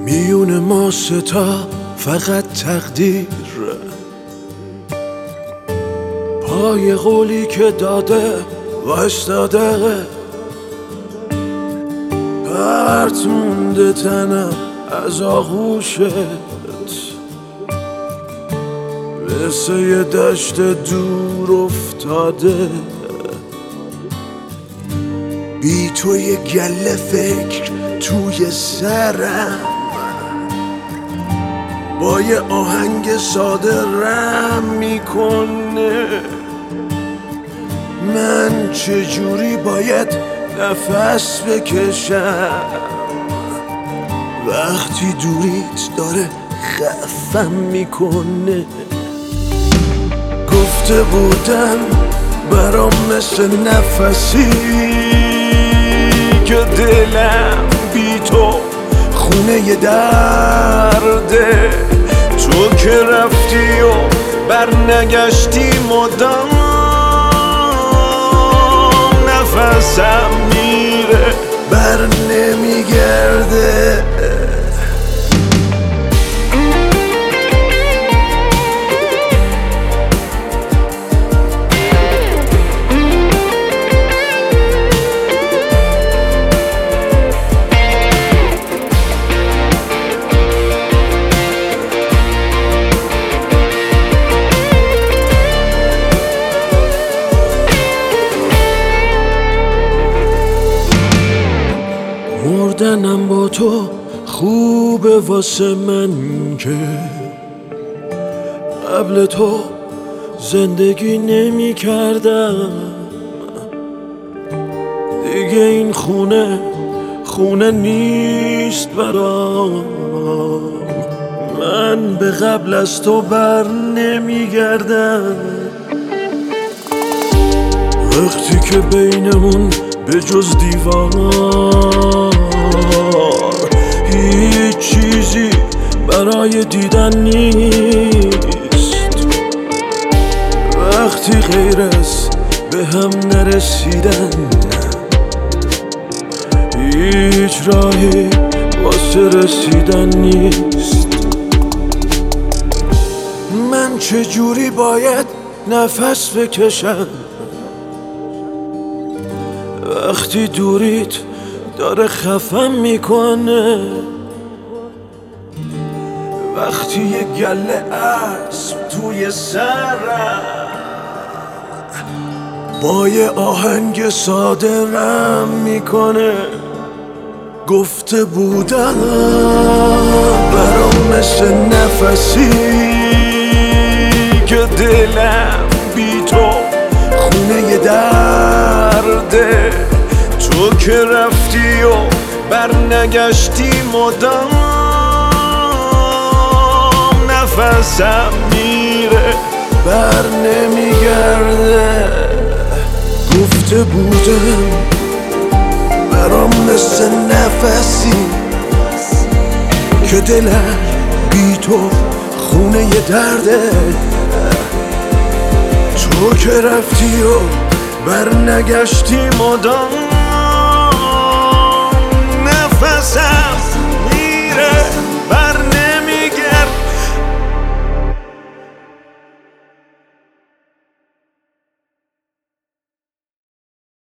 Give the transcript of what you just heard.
میون ما ستا فقط تقدیر، پای قولی که داده وایستاده، پرت مونده تنم از آغوشت، مثل یه دشت دور افتاده. بی تو یه گله فکر توی سرم، با یه آهنگ ساده رم میکنه. من چجوری باید نفس بکشم وقتی دوریت داره خفم میکنه؟ گفته بودم برام مثل نفسی که دلم بی تو خونه ی درده. تو که رفتی و برنگشتی مدام نفسم میره بر نمیگرده. مردنم با تو خوبه واسه من که قبل تو زندگی نمی کردم. دیگه این خونه نیست برام. من به قبل از تو بر نمی گردم. وقتی که بینمون به جز دیوار هیچ چیزی برای دیدن نیست، وقتی غیر از به هم نرسیدن هیچ راهی واسه رسیدن نیست. من چجوری باید نفس بکشم وقتی دوریت داره خفم میکنه؟ وقتی یه گله اسب توی سرم با یه آهنگ ساده رم میکنه. گفته بودم برام مثل نفسی که دلم بی تو خونه ی درده. تو که رفتی و برنگشتی مدام نفسم میره بر نمیگرده. گفته بودم برام مثل نفسی که دلم بی تو خونه ی درده. تو که رفتی و برنگشتی مدام